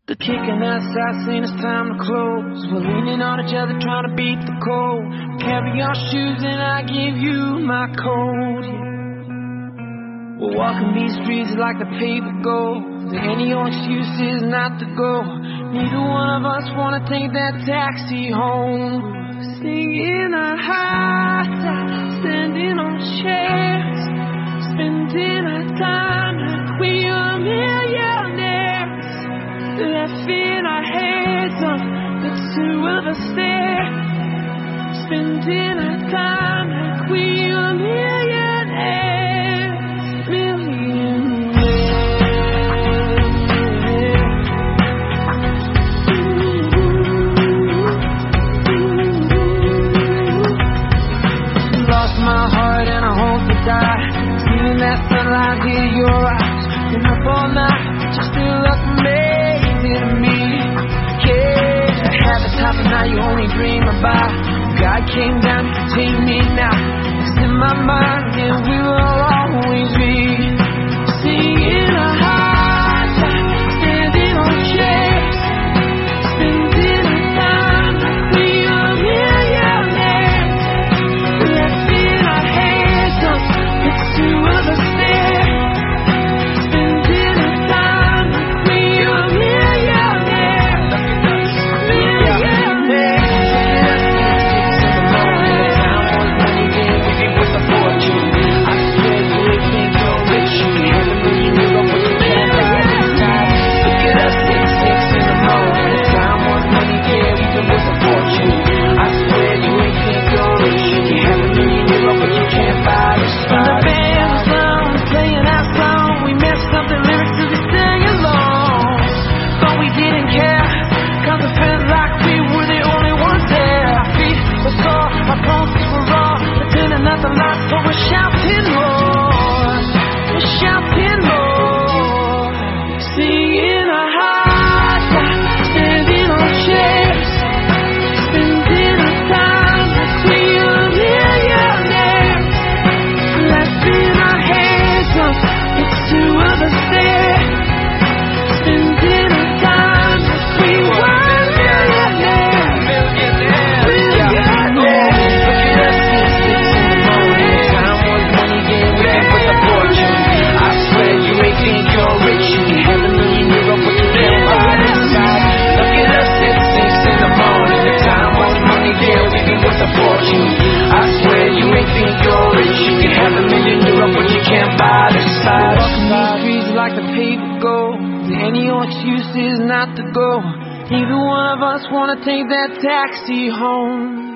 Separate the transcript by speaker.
Speaker 1: The kicking outside saying it's time to close. We're leaning on each other trying to beat the cold. Carry your shoes and I give you my coat. We're walking these streets like the paved gold. There ain't no excuses not to go. Neither one of us wanna take that taxi home. Singing our hearts out, standing on chairs, spending our time like we are millionaires. Lifting our heads up, the two of us there, spending our time like we are millionaires, millionaires. Lost my heart and I hope to die. Seeing that sunlight hit your eyes, been up all night, but you still look amazing to me. Yeah, I had the top and now you only dream about. God came down to take me now. It's in my mind and we will always be singing our hearts out, standing on chairs, spending our time like we are millionaires. Lifting our heads up, the two of us there, spending our time like we are millionaires, millionaires. Excuses not to go. Neither one of us wanna take that taxi home.